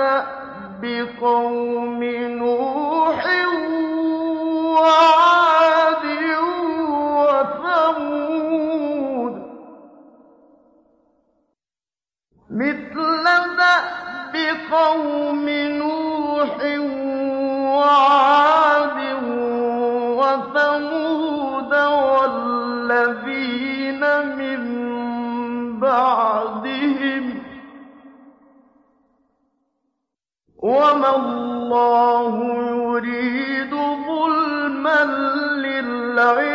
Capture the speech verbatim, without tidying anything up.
دأب قوم نوح وعاد وثمود مثل دأب قوم نوح وعاد وثمود والذين من بعدهم وما الله يريد ظلما للعباد